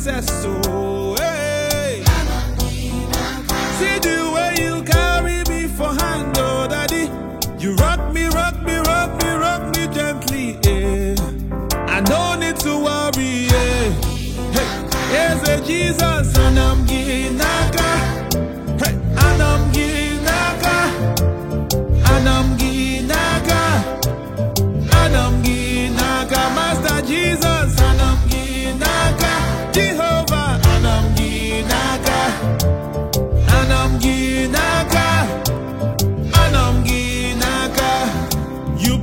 success. So, hey. See the way you carry me for hand, oh daddy. You rock me, rock me, rock me, rock me gently, eh. I don't need to worry, eh. Hey, here's a Jesus and I'm Ginaka. Hey, and I'm Ginaka. And I'm Ginaka. And I'm Ginaka. Master Jesus and I'm Ginaka. Jehovah and I'm Ginaka. And I'm Ginaka. And I'm Ginaka. You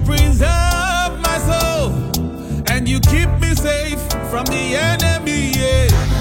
preserve my soul and you keep me safe from the enemy, yeah.